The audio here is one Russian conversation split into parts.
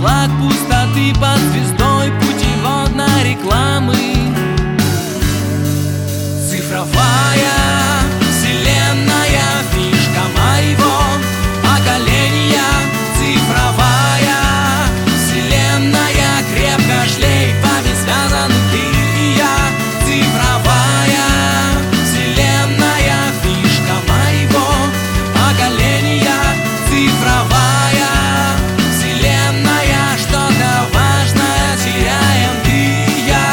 флаг пустоты под звездой путеводной рекламы. Цифровая вселенная, фишка моего поколения. Цифровая вселенная, крепко шлейфами связаны ты и я. Цифровая вселенная, фишка моего поколения. Цифровая вселенная, что-то важное теряем ты и я.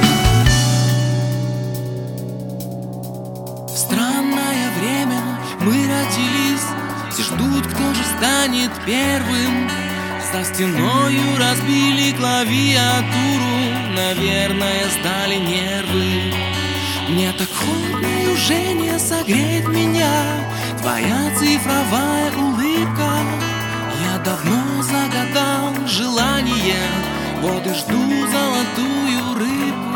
В странное время мы родились, все ждут, кто же станет первым. За стеною разбили клавиатуру, наверное, сдали нервы. Мне так холодно, и уже не согреть меня твоя цифровая улыбка. Я давно загадал желание, вот и жду золотую рыбку.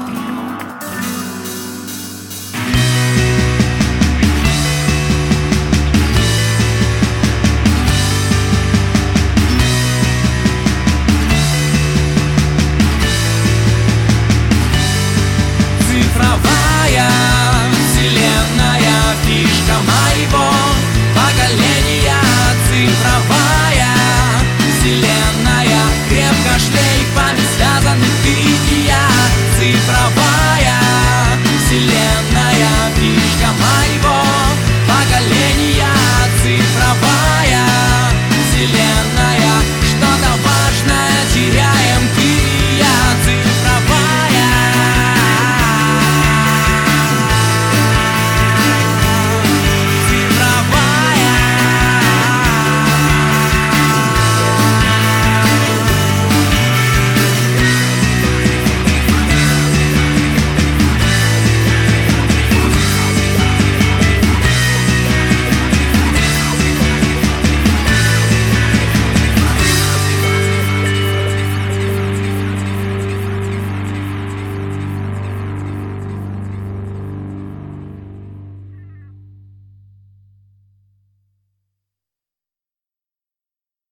Цифровая вселенная, фишка моего поколения. Цифровая вселенная, крепко шлейфами связаны ты и я. Цифровая вселенная, фишка моего поколения. Цифровая вселенная.